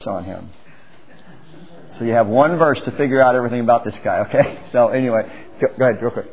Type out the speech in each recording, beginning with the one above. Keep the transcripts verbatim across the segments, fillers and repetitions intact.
on him. So you have one verse to figure out everything about this guy, okay? So anyway, go, go ahead, real quick.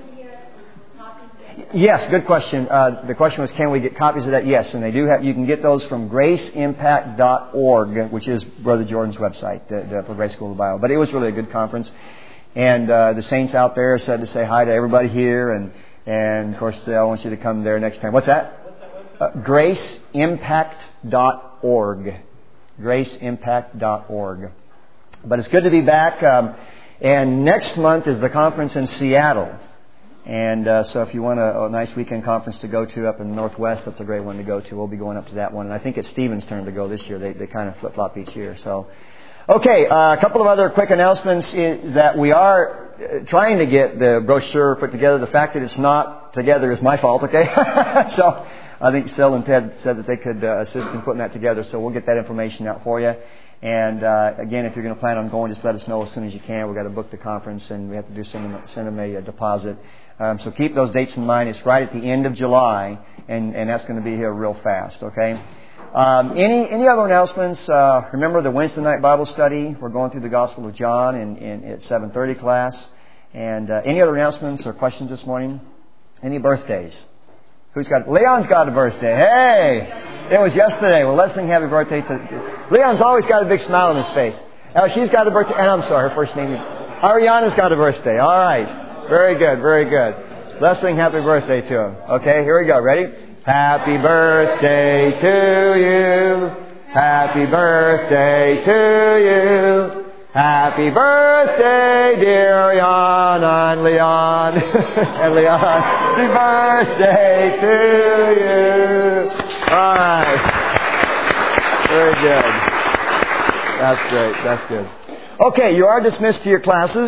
Yes, good question. Uh, the question was, can we get copies of that? Yes, and they do have. You can get those from grace impact dot org, which is Brother Jordan's website the, the, for Grace School of the Bible. But it was really a good conference, and uh, the saints out there said to say hi to everybody here, and and of course I want you to come there next time. What's that? Uh, grace impact dot org. grace impact dot org. But it's good to be back. Um, and next month is the conference in Seattle. And uh, so if you want a, a nice weekend conference to go to up in the Northwest, that's a great one to go to. We'll be going up to that one. And I think it's Stephen's turn to go this year. They, they kind of flip-flop each year. So, okay, uh, a couple of other quick announcements is that we are trying to get the brochure put together. The fact that it's not together is my fault, okay? So I think Sil and Ted said that they could uh, assist in putting that together. So we'll get that information out for you. And uh, again, if you're going to plan on going, just let us know as soon as you can. We've got to book the conference, and we have to do send them, send them a, a deposit. Um, so keep those dates in mind. It's right at the end of July, and, and that's going to be here real fast, okay? Um, any any other announcements? Uh, remember the Wednesday night Bible study? We're going through the Gospel of John in, in at seven thirty class. And uh, any other announcements or questions this morning? Any birthdays? Who's got... Leon's got a birthday. Hey! It was yesterday. Well, let's sing happy birthday to... Leon's always got a big smile on his face. Oh, she's got a birthday... And I'm sorry, her first name... Ariana's got a birthday. All right. Very good, very good. Let's sing happy birthday to him. Okay, here we go. Ready? Happy birthday to you. Happy birthday to you. Happy birthday, dear Ariana and Leon. And Leon. Happy birthday to you. All right. Very good. That's great. That's good. Okay, you are dismissed to your classes.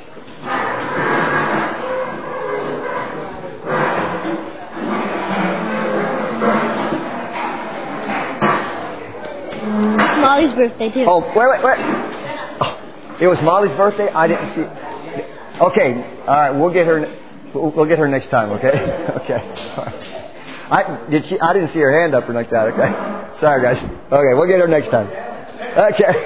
Molly's birthday too. Oh, wait, wait, wait. Oh, it was Molly's birthday? I didn't see. Okay, all right. We'll get her. We'll get her next time. Okay. Okay. All right. I did. She. I didn't see her hand up or like that. Okay. Sorry, guys. Okay, we'll get her next time. Okay.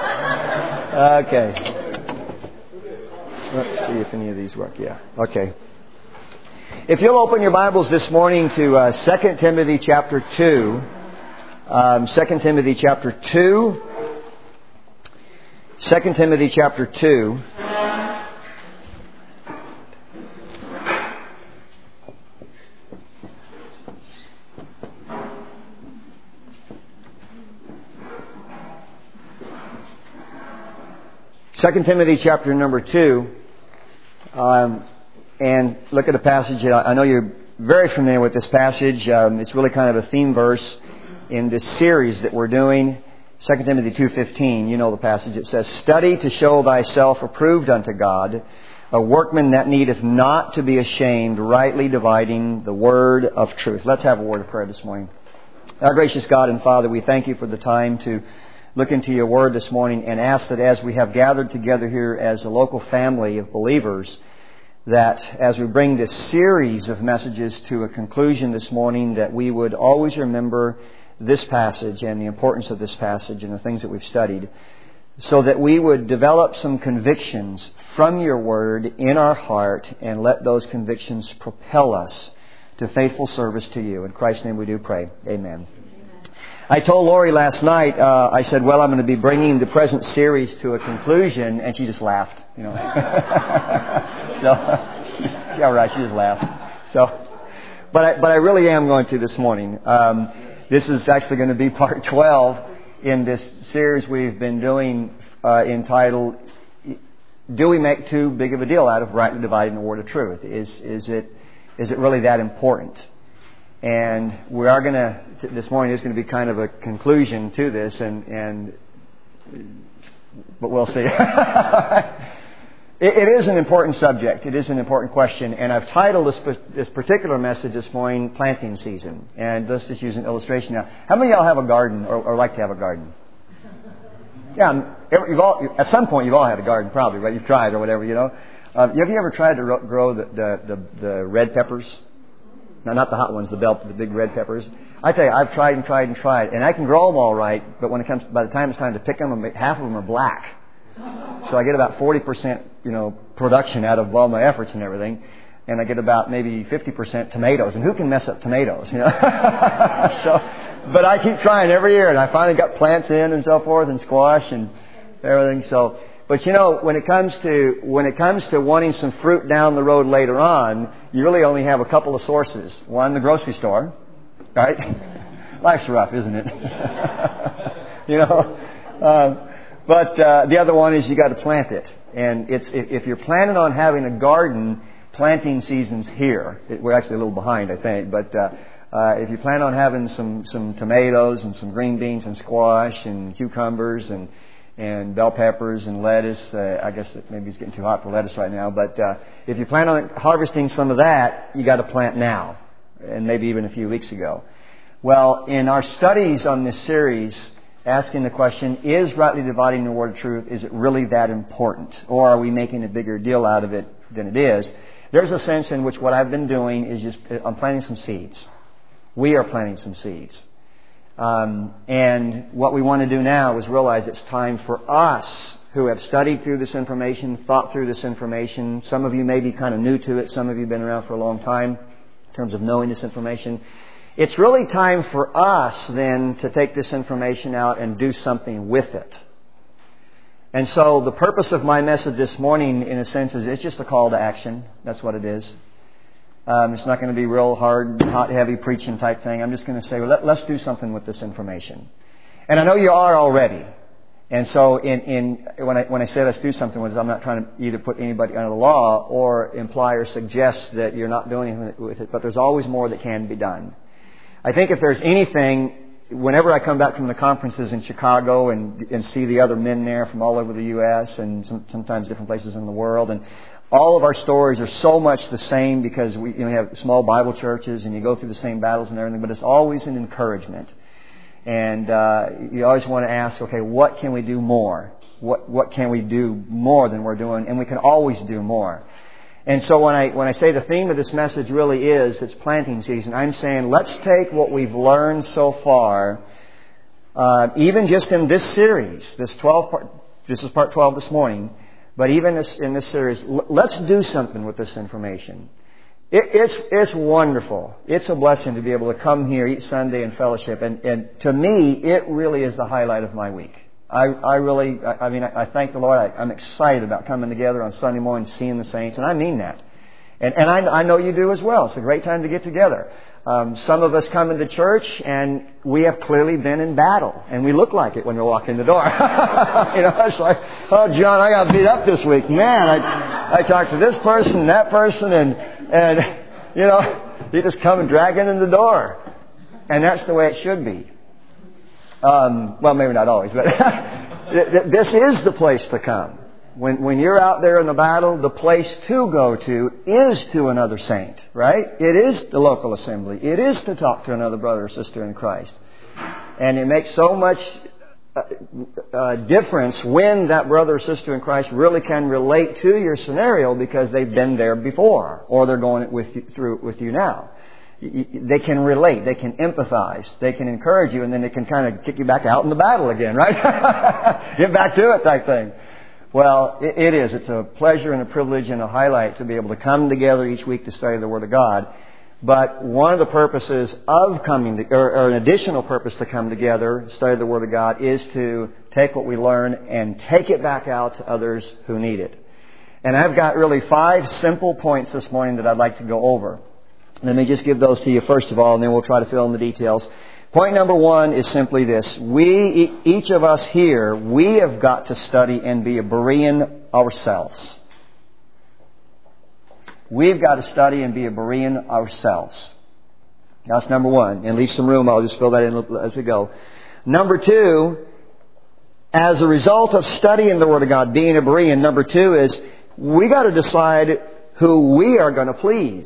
Okay. Let's see if any of these work. Yeah. Okay. If you'll open your Bibles this morning to uh, Second Timothy chapter two. Um, Second Timothy chapter two. Second Timothy chapter two. Second Timothy chapter number two. Um, and look at the passage. I know you're very familiar with this passage. Um, it's really kind of a theme verse in this series that we're doing, Second Timothy two fifteen. You know the passage. It says, "Study to show thyself approved unto God, a workman that needeth not to be ashamed, rightly dividing the word of truth." Let's have a word of prayer this morning. Our gracious God and Father, we thank you for the time to look into your word this morning, and ask that as we have gathered together here as a local family of believers, that as we bring this series of messages to a conclusion this morning, that we would always remember this passage and the importance of this passage and the things that we've studied, so that we would develop some convictions from your word in our heart, and let those convictions propel us to faithful service to you. In Christ's name we do pray. Amen. I told Lori last night, uh, I said, well, I'm going to be bringing the present series to a conclusion, and she just laughed. You know, so, yeah, right, she just laughed. So, but I, but I really am going to this morning. Um, This is actually going to be part twelve in this series we've been doing uh, entitled, "Do we make too big of a deal out of rightly dividing the word of truth? Is is it is it really that important?" And we are going to, this morning is going to be kind of a conclusion to this, and, and but we'll see. It, it is an important subject. It is an important question. And I've titled this, this particular message this morning, Planting Season. And let's just use an illustration now. How many of y'all have a garden or, or like to have a garden? Yeah, you've all, at some point you've all had a garden probably, right? You've tried or whatever, you know. Uh, have you ever tried to grow the, the, the, the red peppers? No, not the hot ones, the bell, the big red peppers. I tell you, I've tried and tried and tried, and I can grow them all right, but when it comes, by the time it's time to pick them, half of them are black. So I get about forty percent, you know, production out of all my efforts and everything, and I get about maybe fifty percent tomatoes. And who can mess up tomatoes, you know? So, but I keep trying every year, and I finally got plants in and so forth, and squash and everything. So, but you know, when it comes to when it comes to wanting some fruit down the road later on, you really only have a couple of sources. One, the grocery store, right? Life's rough, isn't it? You know. Um, But uh, the other one is you got to plant it, and it's if, if you're planning on having a garden, planting season's here. It, we're actually a little behind, I think, but uh, uh, if you plan on having some some tomatoes and some green beans and squash and cucumbers and and bell peppers and lettuce, uh, I guess it maybe it's getting too hot for lettuce right now. But uh, if you plan on harvesting some of that, you got to plant now, and maybe even a few weeks ago. Well, in our studies on this series, asking the question, is rightly dividing the word of truth, is it really that important? Or are we making a bigger deal out of it than it is? There's a sense in which what I've been doing is just, I'm planting some seeds. We are planting some seeds. Um, and what we want to do now is realize it's time for us who have studied through this information, thought through this information. Some of you may be kind of new to it. Some of you have been around for a long time in terms of knowing this information. It's really time for us, then, to take this information out and do something with it. And so the purpose of my message this morning, in a sense, is it's just a call to action. That's what it is. Um, it's not going to be real hard, hot, heavy preaching type thing. I'm just going to say, well, let, let's do something with this information. And I know you are already. And so in, in when I when I say let's do something with it, I'm not trying to either put anybody under the law or imply or suggest that you're not doing anything with it. But there's always more that can be done. I think if there's anything, whenever I come back from the conferences in Chicago and and see the other men there from all over the U S and some, sometimes different places in the world, and all of our stories are so much the same because we, you know, we have small Bible churches and you go through the same battles and everything, but it's always an encouragement. And uh, you always want to ask, okay, what can we do more? What what can we do more than we're doing? And we can always do more. And so when I when I say the theme of this message really is, it's planting season, I'm saying let's take what we've learned so far, uh, even just in this series, this twelve part, this is part twelve this morning, but even this, in this series, let's do something with this information. It, it's it's wonderful. It's a blessing to be able to come here each Sunday and fellowship, and, and to me, it really is the highlight of my week. I, I really, I, I mean, I, I thank the Lord. I, I'm excited about coming together on Sunday morning, seeing the saints, and I mean that. And, and I, I know you do as well. It's a great time to get together. Um, some of us come into church, and we have clearly been in battle, and we look like it when we walk in the door. You know, it's like, oh, John, I got beat up this week. Man, I, I talked to this person, that person, and, and you know, you just come and drag in the door. And that's the way it should be. Um, well, maybe not always, but this is the place to come. When when you're out there in the battle, the place to go to is to another saint, right? It is the local assembly. It is to talk to another brother or sister in Christ. And it makes so much uh, uh, difference when that brother or sister in Christ really can relate to your scenario because they've been there before, or they're going it with you, through it with you now. They can relate, they can empathize, they can encourage you, and then they can kind of kick you back out in the battle again, right? Get back to it type thing. Well, it, it is. It's a pleasure and a privilege and a highlight to be able to come together each week to study the Word of God. But one of the purposes of coming, to, or, or an additional purpose to come together, study the Word of God, is to take what we learn and take it back out to others who need it. And I've got really five simple points this morning that I'd like to go over. Let me just give those to you first of all, and then we'll try to fill in the details. Point number one is simply this. We, each of us here, we have got to study and be a Berean ourselves. We've got to study and be a Berean ourselves. That's number one. And leave some room. I'll just fill that in as we go. Number two, as a result of studying the Word of God, being a Berean, number two is we got to decide who we are going to please.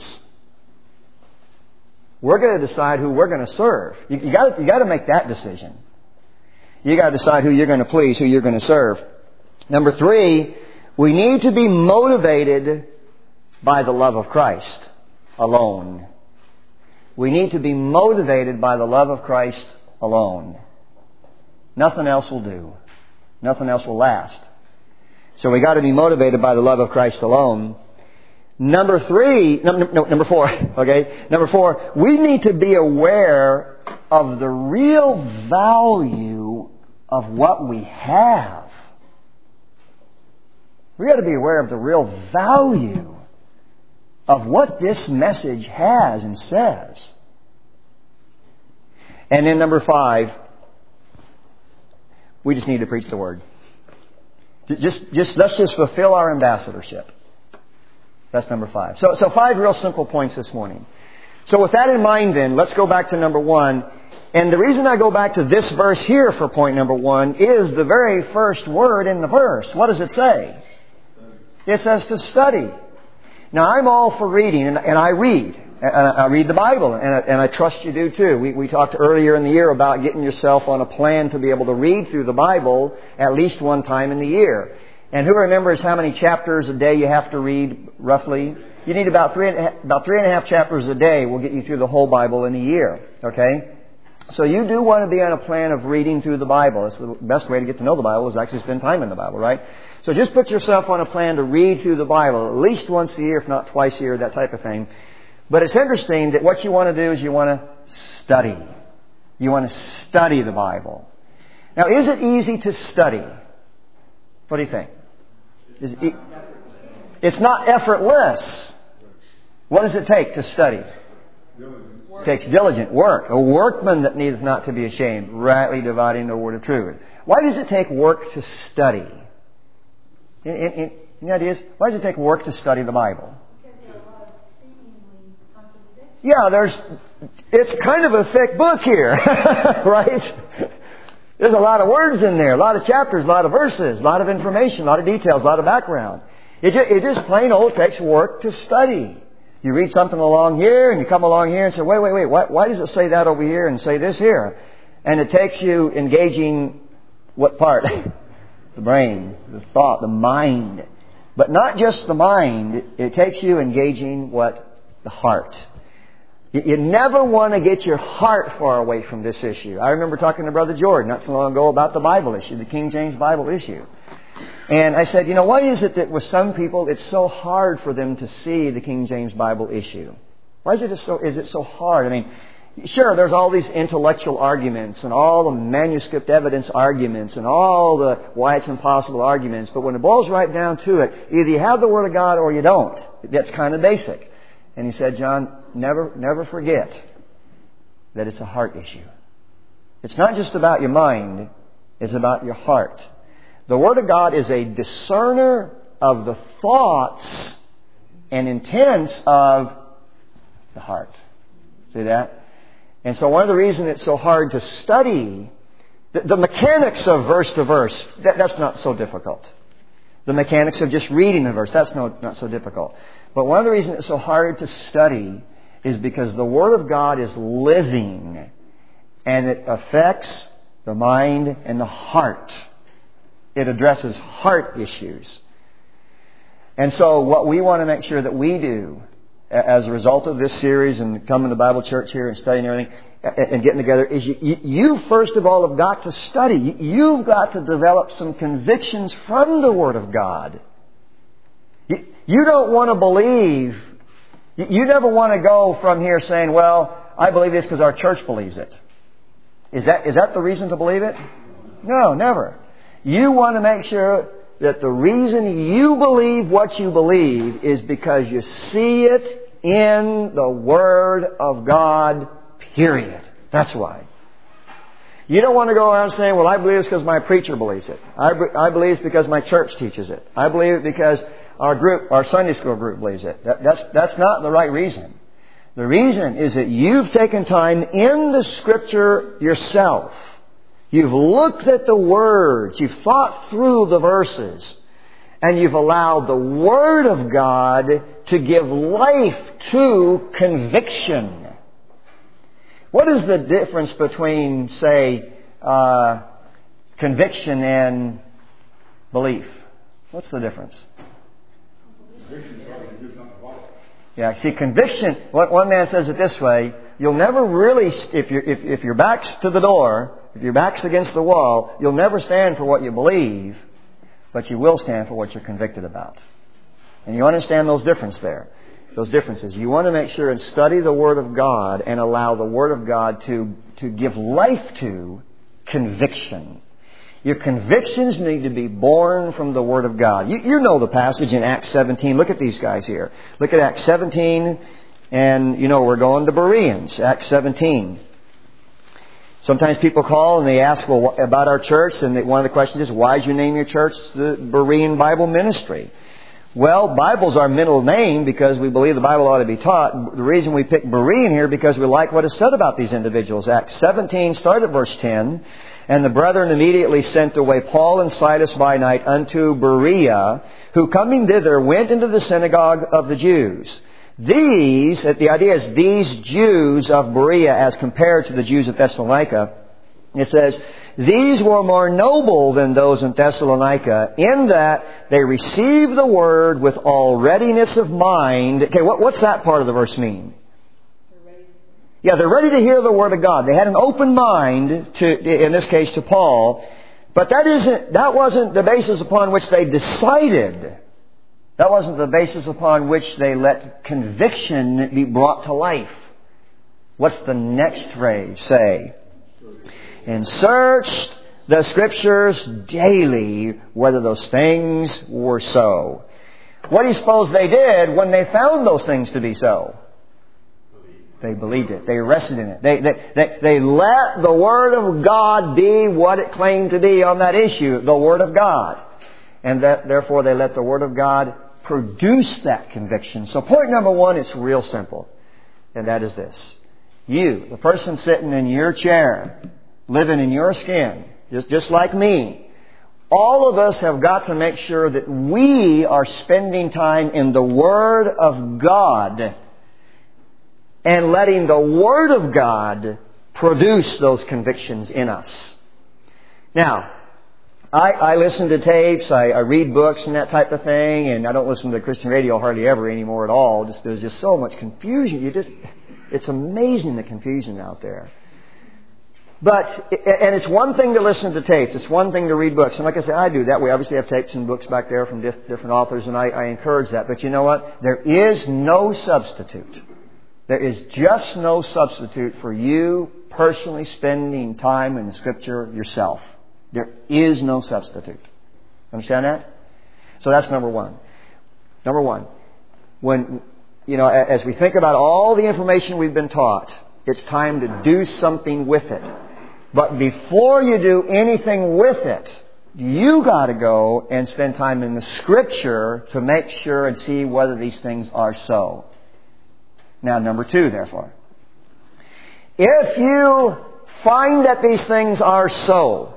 We're going to decide who we're going to serve. You, you got you got to make that decision. You got to decide who you're going to please, who you're going to serve. Number three, we need to be motivated by the love of Christ alone. We need to be motivated by the love of Christ alone. Nothing else will do. Nothing else will last. So we got to be motivated by the love of Christ alone. Number three, no, no, number four, okay? Number four, we need to be aware of the real value of what we have. We got to be aware of the real value of what this message has and says. And then number five, we just need to preach the Word. Just, just let's just fulfill our ambassadorship. That's number five. So, so five real simple points this morning. So with that in mind then, let's go back to number one. And the reason I go back to this verse here for point number one is the very first word in the verse. What does it say? It says to study. Now I'm all for reading, and, and I read. And I read the Bible, and I, and I trust you do too. We, we talked earlier in the year about getting yourself on a plan to be able to read through the Bible at least one time in the year. And who remembers how many chapters a day you have to read, roughly? You need about three and a half, about three and a half chapters a day will get you through the whole Bible in a year. Okay? So you do want to be on a plan of reading through the Bible. It's the best way to get to know the Bible is actually spend time in the Bible, right? So just put yourself on a plan to read through the Bible at least once a year, if not twice a year, that type of thing. But it's interesting that what you want to do is you want to study. You want to study the Bible. Now, is it easy to study? What do you think? Is it e- it's not effortless. What does it take to study? It takes diligent work. A workman that needeth not to be ashamed, rightly dividing the word of truth. Why does it take work to study? In, in, in, any ideas? Why does it take work to study the Bible? Yeah, there's, it's kind of a thick book here, right? There's a lot of words in there, a lot of chapters, a lot of verses, a lot of information, a lot of details, a lot of background. It just, it just plain old takes work to study. You read something along here and you come along here and say, wait, wait, wait, why, why does it say that over here and say this here? And it takes you engaging what part? The brain, the thought, the mind. But not just the mind, it takes you engaging what? The heart. You never want to get your heart far away from this issue. I remember talking to Brother Jordan not so long ago about the Bible issue, the King James Bible issue. And I said, you know, why is it that with some people it's so hard for them to see the King James Bible issue? Why is it so, is it so hard? I mean, sure, there's all these intellectual arguments and all the manuscript evidence arguments and all the why it's impossible arguments. But when it boils right down to it, either you have the Word of God or you don't. That's kind of basic. And he said, John, never, never forget that it's a heart issue. It's not just about your mind. It's about your heart. The Word of God is a discerner of the thoughts and intents of the heart. See that? And so one of the reasons it's so hard to study, the, the mechanics of verse to verse, that, that's not so difficult. The mechanics of just reading the verse, that's no, not so difficult. But one of the reasons it's so hard to study is because the Word of God is living and it affects the mind and the heart. It addresses heart issues. And so what we want to make sure that we do as a result of this series and coming to Bible Church here and studying everything and getting together is you, you first of all have got to study. You've got to develop some convictions from the Word of God. You, you don't want to believe, you, you never want to go from here saying, well, I believe this because our church believes it. Is that is that the reason to believe it? No, never. You want to make sure that the reason you believe what you believe is because you see it in the Word of God, period. That's why. You don't want to go around saying, well, I believe it's because my preacher believes it. I, I believe it's because my church teaches it. I believe it because our group, our Sunday school group believes it. That, that's, that's not the right reason. The reason is that you've taken time in the Scripture yourself. You've looked at the words. You've thought through the verses. And you've allowed the Word of God to give life to conviction. What is the difference between, say, uh, conviction and belief? What's the difference? Yeah, see, conviction, one man says it this way, you'll never really, if, you're, if, if your back's to the door, if your back's against the wall, you'll never stand for what you believe, but you will stand for what you're convicted about. And you understand those differences there. Those differences. You want to make sure and study the Word of God and allow the Word of God to, to give life to conviction. Your convictions need to be born from the Word of God. You, you know the passage in Acts seventeen. Look at these guys here. Look at Acts seventeen, and you know we're going to Bereans. Acts seventeen. Sometimes people call and they ask, well, about our church, and they, one of the questions is, why did you name your church the Berean Bible Ministry? Well, Bible's our middle name because we believe the Bible ought to be taught. The reason we picked Berean here because we like what is said about these individuals. Acts seventeen, start at verse ten. And the brethren immediately sent away Paul and Silas by night unto Berea, who coming thither went into the synagogue of the Jews. These, the idea is these Jews of Berea as compared to the Jews of Thessalonica. It says, these were more noble than those in Thessalonica in that they received the word with all readiness of mind. Okay, what, what's that part of the verse mean? Yeah, they're ready to hear the Word of God. They had an open mind to, in this case, to Paul. But that isn't, that wasn't the basis upon which they decided. That wasn't the basis upon which they let conviction be brought to life. What's the next phrase say? And searched the Scriptures daily whether those things were so. What do you suppose they did when they found those things to be so? They believed it. They rested in it. They, they, they, they let the Word of God be what it claimed to be on that issue, the Word of God. And that, therefore they let the Word of God produce that conviction. So point number one is real simple. And that is this. You, the person sitting in your chair, living in your skin, just, just like me, all of us have got to make sure that we are spending time in the Word of God and letting the Word of God produce those convictions in us. Now, I, I listen to tapes, I, I read books and that type of thing, and I don't listen to Christian radio hardly ever anymore at all. Just, there's just so much confusion. You just, it's amazing the confusion out there. But, and it's one thing to listen to tapes. It's one thing to read books. And like I said, I do that. We obviously have tapes and books back there from diff, different authors, and I, I encourage that. But you know what? There is no substitute. There is just no substitute for you personally spending time in the Scripture yourself. There is no substitute. Understand that? So that's number one. Number one. When, you know, as we think about all the information we've been taught, it's time to do something with it. But before you do anything with it, you got to go and spend time in the Scripture to make sure and see whether these things are so. Now, number two, therefore. If you find that these things are so,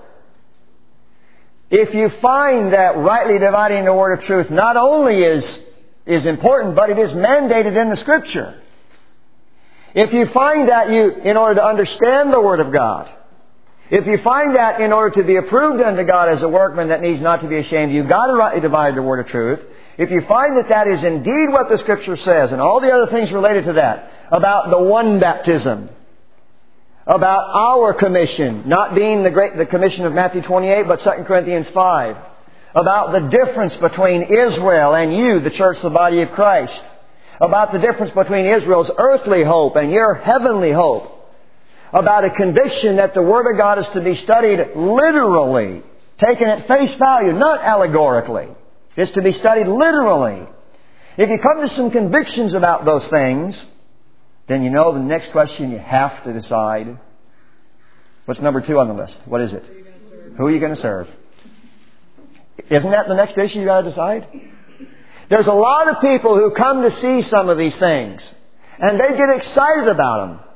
if you find that rightly dividing the Word of truth not only is, is important, but it is mandated in the Scripture. If you find that you, in order to understand the Word of God, if you find that in order to be approved unto God as a workman that needs not to be ashamed, you've got to rightly divide the Word of truth. If you find that that is indeed what the Scripture says, and all the other things related to that, about the one baptism, about our commission, not being the great the commission of Matthew twenty-eight, but Second Corinthians five, about the difference between Israel and you, the church, the body of Christ, about the difference between Israel's earthly hope and your heavenly hope, about a conviction that the Word of God is to be studied literally, taken at face value, not allegorically. It's to be studied literally. If you come to some convictions about those things, then you know the next question you have to decide. What's number two on the list? What is it? Who are you going to serve? Isn't that the next issue you got to decide? There's a lot of people who come to see some of these things, and they get excited about them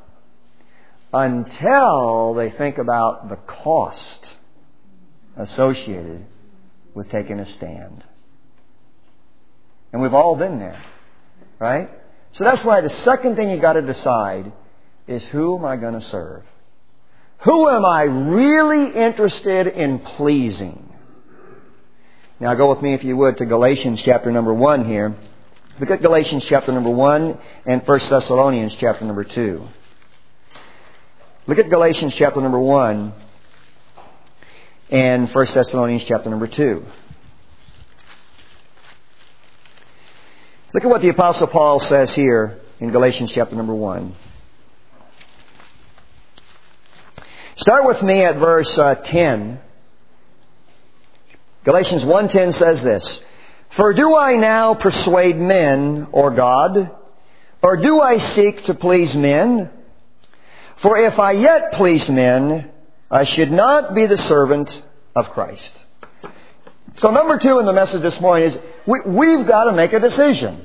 until they think about the cost associated with taking a stand. And we've all been there, right? So that's why the second thing you got to decide is, who am I going to serve? Who am I really interested in pleasing? Now go with me, if you would, to Galatians chapter number one here. Look at Galatians chapter number one and First Thessalonians chapter number two. Look at Galatians chapter number one and First Thessalonians chapter number two. Look at what the Apostle Paul says here in Galatians chapter number one. Start with me at verse uh, ten. Galatians one ten says this, "For do I now persuade men or God? Or do I seek to please men? For if I yet pleased men, I should not be the servant of Christ." So number two in the message this morning is we, we've got to make a decision.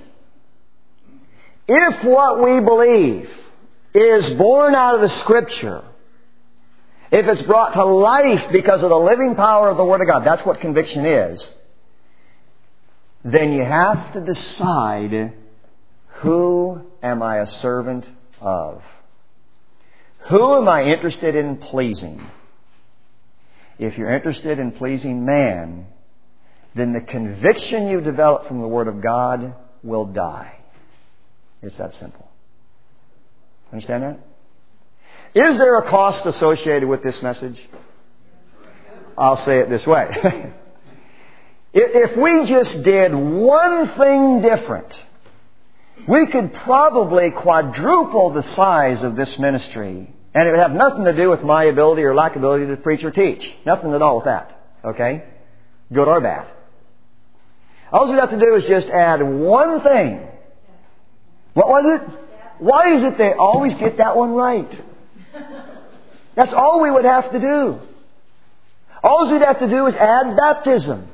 If what we believe is born out of the Scripture, if it's brought to life because of the living power of the Word of God, that's what conviction is, then you have to decide, who am I a servant of? Who am I interested in pleasing? If you're interested in pleasing man, then the conviction you develop from the Word of God will die. It's that simple. Understand that? Is there a cost associated with this message? I'll say it this way. If we just did one thing different, we could probably quadruple the size of this ministry, and it would have nothing to do with my ability or lack of ability to preach or teach. Nothing at all with that. Okay? Good or bad. All we have to do is just add one thing. What was it? Why is it they always get that one right? That's all we would have to do. All we'd have to do is add baptism.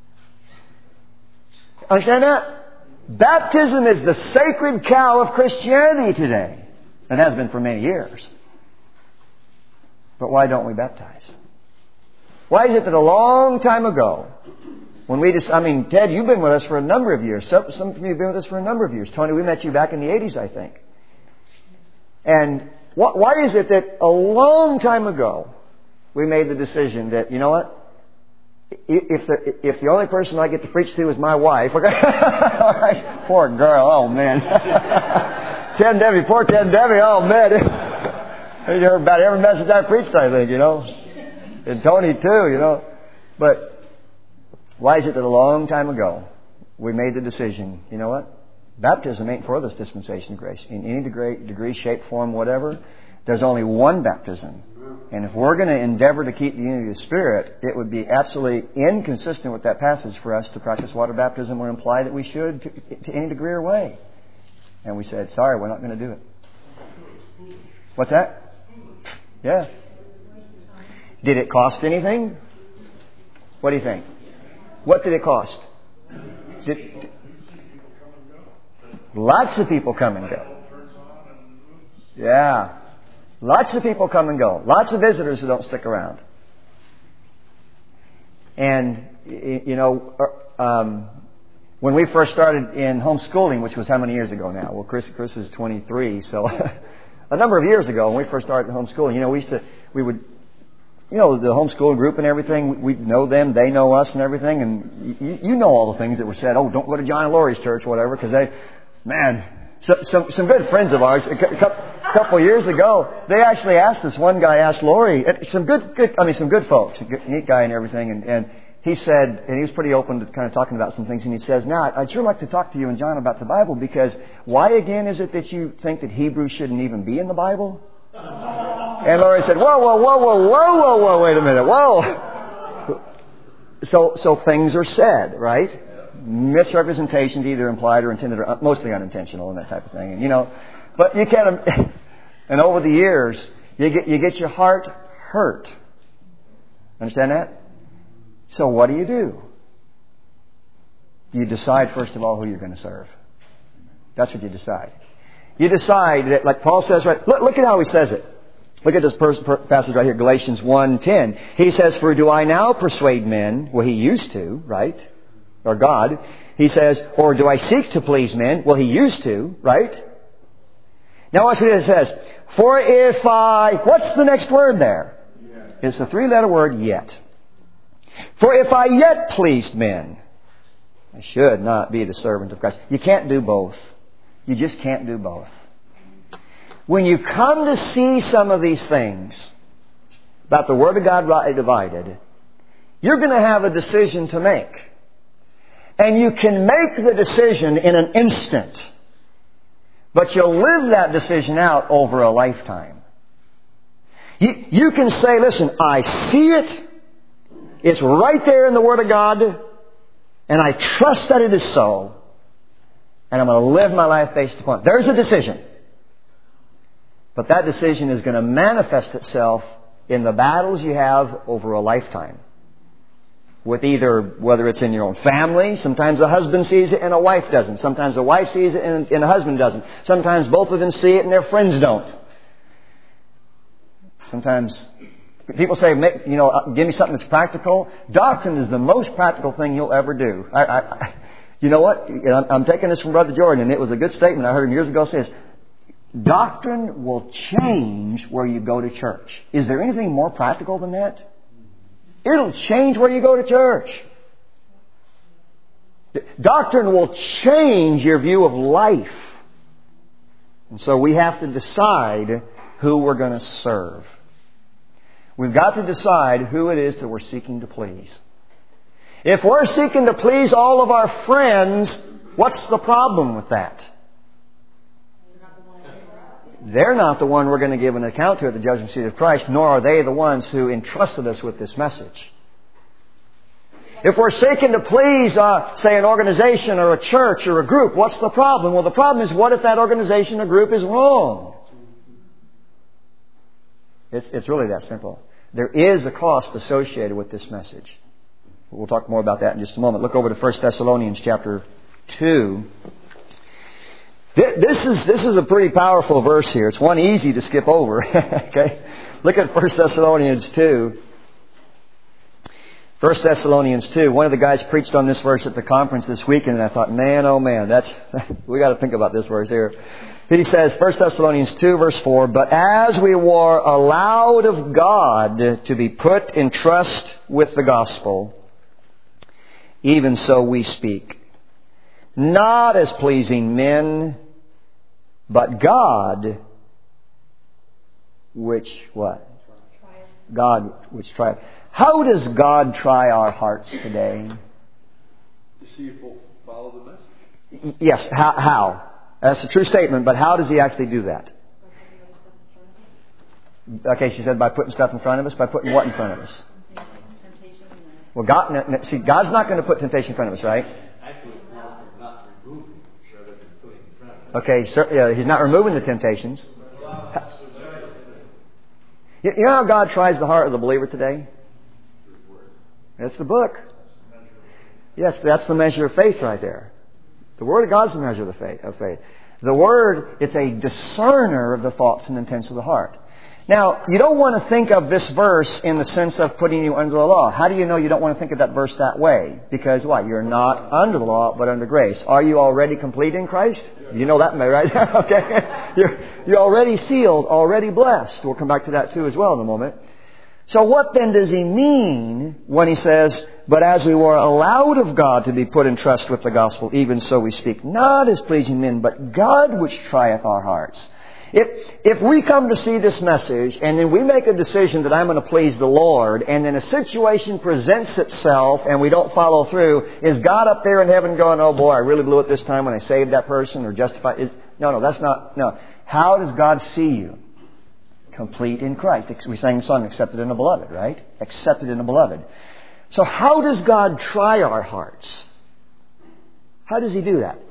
Understand that? Baptism is the sacred cow of Christianity today. It has been for many years. But why don't we baptize? Why is it that a long time ago, when we just, I mean, Ted, you've been with us for a number of years. Some, some of you have been with us for a number of years. Tony, we met you back in the eighties, I think. And wh- why is it that a long time ago, we made the decision that, you know what? If the, if the only person I get to preach to is my wife, okay? All right. Poor girl, oh man. Ted and Debbie, poor Ted and Debbie, oh man. You heard about every message I preached, I think, you know. And Tony too, you know. But why is it that a long time ago we made the decision, you know what? Baptism ain't for this dispensation of grace. In any degree, degree, shape, form, whatever, there's only one baptism. And if we're going to endeavor to keep the unity of the Spirit, it would be absolutely inconsistent with that passage for us to practice water baptism or imply that we should to, to any degree or way. And we said, sorry, we're not going to do it. What's that? Yeah. Did it cost anything? What do you think? What did it cost? Did, lots of people come and go. Yeah. Lots of people come and go. Lots of visitors who don't stick around. And, you know, um, when we first started in homeschooling, which was how many years ago now? Well, Chris, Chris is twenty-three, so a number of years ago when we first started in homeschooling, you know, we used to, we would, you know, the homeschool group and everything, we know them, they know us and everything, and you, you know all the things that were said. Oh, don't go to John and Lori's church, whatever, because they, man, so, some some good friends of ours, a couple of years ago, they actually asked us. One guy asked Lori, some good, good, I mean, some good folks, a good, neat guy and everything, and, and he said, and he was pretty open to kind of talking about some things, and he says, "Now, I'd sure like to talk to you and John about the Bible, because why again is it that you think that Hebrew shouldn't even be in the Bible?" And Lori said, "Whoa, whoa, whoa, whoa, whoa, whoa, whoa, wait a minute, whoa." So, so things are said, right? Misrepresentations, either implied or intended, or mostly unintentional, and that type of thing. And you know, but you can't. And over the years, you get you get your heart hurt. Understand that? So what do you do? You decide first of all who you're going to serve. That's what you decide. You decide that, like Paul says, right? Look, look at how he says it. Look at this passage right here, Galatians one ten. He says, "For do I now persuade men?" Well, he used to, right? Or God. He says, "Or do I seek to please men?" Well, he used to, right? Now watch what it says. "For if I..." What's the next word there? Yeah. It's a three-letter word, yet. "For if I yet pleased men, I should not be the servant of Christ." You can't do both. You just can't do both. when you come to see some of these things about the Word of God rightly divided, you're going to have a decision to make. And you can make the decision in an instant. But you'll live that decision out over a lifetime. You, you can say, listen, I see it. It's right there in the Word of God. And I trust that it is so. And I'm going to live my life based upon it. There's a decision. But that decision is going to manifest itself in the battles you have over a lifetime. With either, whether it's in your own family, sometimes a husband sees it and a wife doesn't. Sometimes a wife sees it and, and a husband doesn't. Sometimes both of them see it and their friends don't. Sometimes people say, you know, give me something that's practical. Doctrine is the most practical thing you'll ever do. I, I, you know what? I'm taking this from Brother Jordan, and it was a good statement. I heard him years ago say this. Doctrine will change where you go to church. Is there anything more practical than that? It'll change where you go to church. Doctrine will change your view of life. And so we have to decide who we're going to serve. We've got to decide who it is that we're seeking to please. If we're seeking to please all of our friends, what's the problem with that? They're not the one we're going to give an account to at the judgment seat of Christ, nor are they the ones who entrusted us with this message. If we're seeking to please, uh, say, an organization or a church or a group, what's the problem? Well, the problem is, what if that organization or group is wrong? It's, it's really that simple. There is a cost associated with this message. We'll talk more about that in just a moment. Look over to First Thessalonians chapter two. This is this is a pretty powerful verse here. It's one easy to skip over. Okay, look at First Thessalonians two. First Thessalonians two. One of the guys preached on this verse at the conference this weekend, and I thought, man, oh man, that's we got to think about this verse here. He says, First Thessalonians two, verse four. But as we were allowed of God to be put in trust with the gospel, even so we speak. Not as pleasing men, but God, which what? God, which trieth. How does God try our hearts today? To see if we'll follow the message. Yes, how? how? That's a true statement, but how does He actually do that? Okay, she said by putting stuff in front of us. By putting what in front of us? Well, God, see, God's not going to put temptation in front of us, right? Okay, so, yeah, He's not removing the temptations. You know how God tries the heart of the believer today? That's the book. Yes, that's the measure of faith right there. The Word of God's the measure of the faith. Of faith. The Word, it's a discerner of the thoughts and intents of the heart. Now, you don't want to think of this verse in the sense of putting you under the law. How do you know you don't want to think of that verse that way? Because what? You're not under the law, but under grace. Are you already complete in Christ? You know that, right? Okay. You're, you're already sealed, already blessed. We'll come back to that too as well in a moment. So what then does He mean when He says, but as we were allowed of God to be put in trust with the gospel, even so we speak, not as pleasing men, but God which trieth our hearts. If, if we come to see this message and then we make a decision that I'm going to please the Lord, and then a situation presents itself and we don't follow through, is God up there in heaven going, oh boy, I really blew it this time when I saved that person or justified? Is, no, no, that's not, no. How does God see you? Complete in Christ. We sang the song, Accepted in the Beloved, right? Accepted in the Beloved. So how does God try our hearts? How does He do that?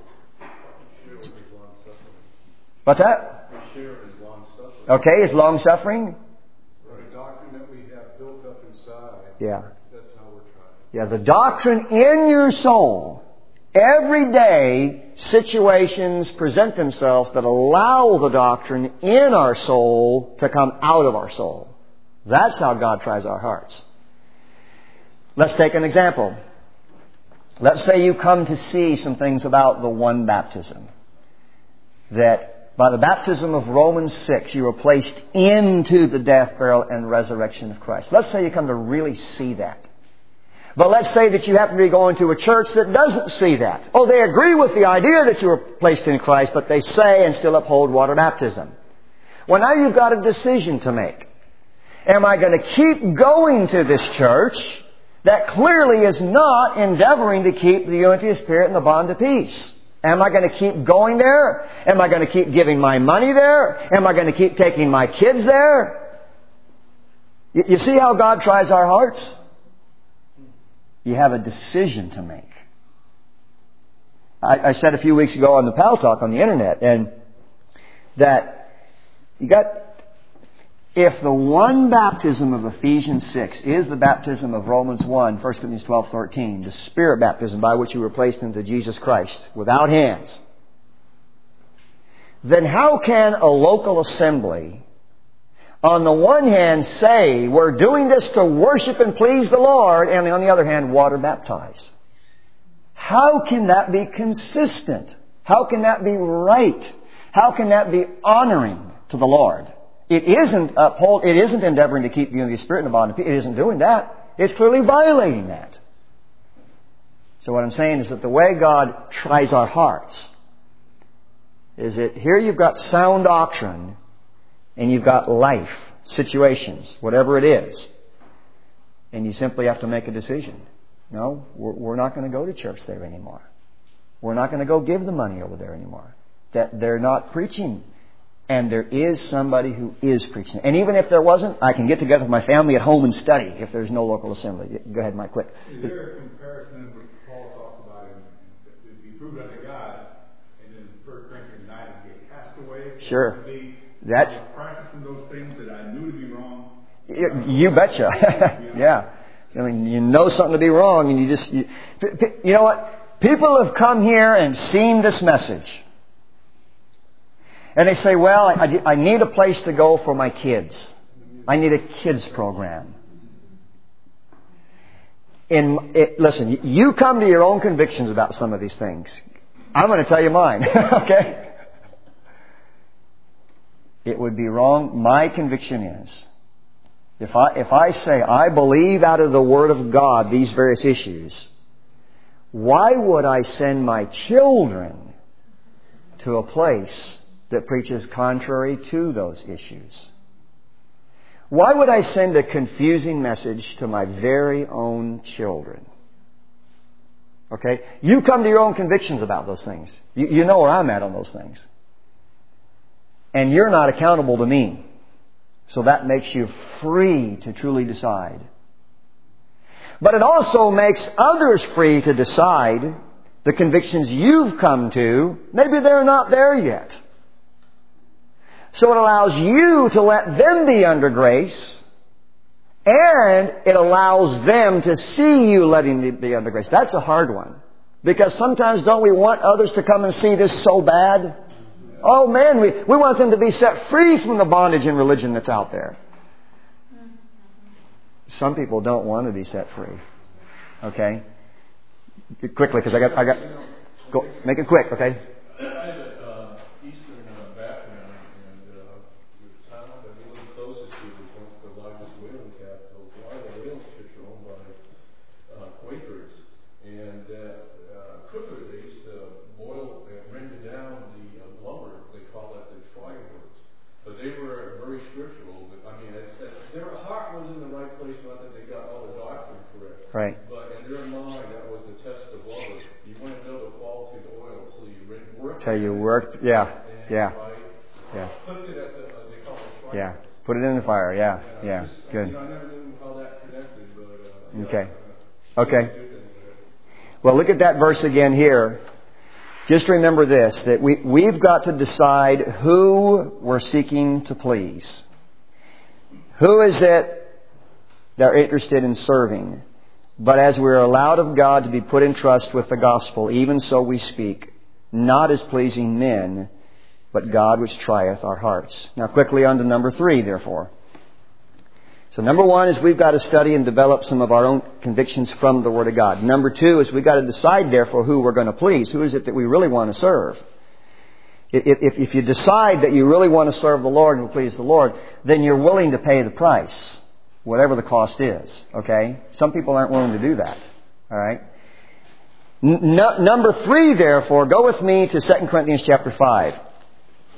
What's that? Okay, His long suffering. The doctrine that we have built up inside. Yeah. That's how we're trying. Yeah, the doctrine in your soul. Every day, situations present themselves that allow the doctrine in our soul to come out of our soul. That's how God tries our hearts. Let's take an example. Let's say you come to see some things about the one baptism. That by the baptism of Romans six, you were placed into the death, burial, and resurrection of Christ. Let's say you come to really see that. But let's say that you happen to be going to a church that doesn't see that. Oh, they agree with the idea that you were placed in Christ, but they say and still uphold water baptism. Well, now you've got a decision to make. Am I going to keep going to this church that clearly is not endeavoring to keep the unity of Spirit and the bond of peace? Am I going to keep going there? Am I going to keep giving my money there? Am I going to keep taking my kids there? You, you see how God tries our hearts? You have a decision to make. I, I said a few weeks ago on the Pal Talk on the internet, and that you got, if the one baptism of Ephesians six is the baptism of Romans one, First Corinthians twelve, thirteen, the Spirit baptism by which you were placed into Jesus Christ without hands, then how can a local assembly on the one hand say we're doing this to worship and please the Lord, and on the other hand water baptize? How can that be consistent? How can that be right? How can that be honoring to the Lord? It isn't uphold, it isn't endeavoring to keep the unity of Spirit and the bond of peace. It isn't doing that. It's clearly violating that. So what I'm saying is that the way God tries our hearts is that here you've got sound doctrine and you've got life, situations, whatever it is. And you simply have to make a decision. No, we're, we're not going to go to church there anymore. We're not going to go give the money over there anymore. That they're not preaching. And there is somebody who is preaching. And even if there wasn't, I can get together with my family at home and study if there's no local assembly. Go ahead, Mike, quick. Is there a comparison with Paul talks about in, to be proved unto God, and then First Corinthians nine to get cast away? Sure. Be, That's practicing those things that I knew to be wrong. You, you betcha. Yeah. I mean, you know something to be wrong, and you just, you, you know what? People have come here and seen this message. And they say, well, I, I need a place to go for my kids. I need a kids program. In, it, listen, you come to your own convictions about some of these things. I'm going to tell you mine. Okay? It would be wrong. My conviction is, if I, if I say I believe out of the Word of God these various issues, why would I send my children to a place that preaches contrary to those issues? Why would I send a confusing message to my very own children? Okay? You come to your own convictions about those things. You, you know where I'm at on those things. And you're not accountable to me. So that makes you free to truly decide. But it also makes others free to decide the convictions you've come to. Maybe they're not there yet. So it allows you to let them be under grace, and it allows them to see you letting them be under grace. That's a hard one. Because sometimes don't we want others to come and see this so bad? Oh man, we, we want them to be set free from the bondage and religion that's out there. Some people don't want to be set free. Okay? Quickly, because I got, I got, go, make it quick, okay? Right. But in their mind, that was the test of love. You want to know the quality of the oil, so you work. Tell you worked, yeah, yeah, yeah. Put it at the, uh, they call it fire. Yeah, put it in the fire. Yeah, yeah, just, good. You know, I never knew how that connected, but uh, okay, yeah, okay. Well, look at that verse again here. Just remember this: that we we've got to decide who we're seeking to please. Who is it that are interested in serving? But as we are allowed of God to be put in trust with the gospel, even so we speak, not as pleasing men, but God which trieth our hearts. Now quickly on to number three, therefore. So number one is we've got to study and develop some of our own convictions from the Word of God. Number two is we've got to decide, therefore, who we're going to please. Who is it that we really want to serve? If, if, if you decide that you really want to serve the Lord and please the Lord, then you're willing to pay the price. Whatever the cost is, okay? Some people aren't willing to do that, all right? N- number three, therefore, go with me to Second Corinthians chapter five.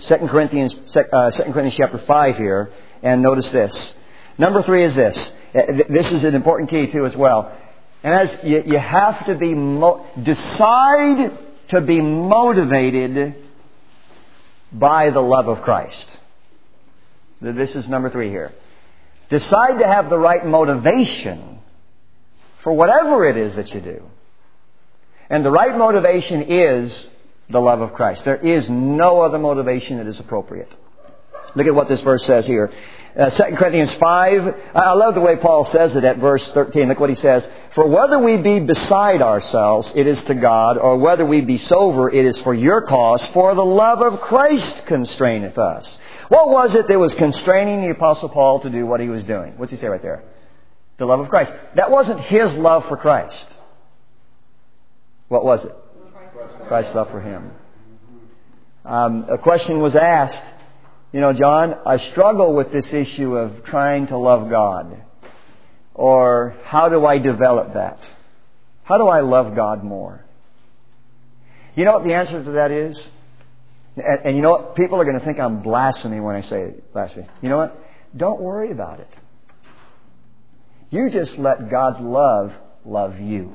Second Corinthians, uh, Second Corinthians chapter five here, and notice this. Number three is this. This is an important key too as well. And as you, you have to be mo- decide to be motivated by the love of Christ. This is number three here. Decide to have the right motivation for whatever it is that you do. And the right motivation is the love of Christ. There is no other motivation that is appropriate. Look at what this verse says here. Uh, Second Corinthians five, I love the way Paul says it at verse thirteen. Look what he says. For whether we be beside ourselves, it is to God, or whether we be sober, it is for your cause, for the love of Christ constraineth us. What was it that was constraining the Apostle Paul to do what he was doing? What's he say right there? The love of Christ. That wasn't his love for Christ. What was it? Christ's love for him. Um, a question was asked, you know, John, I struggle with this issue of trying to love God. Or how do I develop that? How do I love God more? You know what the answer to that is? And, and you know what? People are going to think I'm blasphemy when I say blasphemy. You know what? Don't worry about it. You just let God's love love you.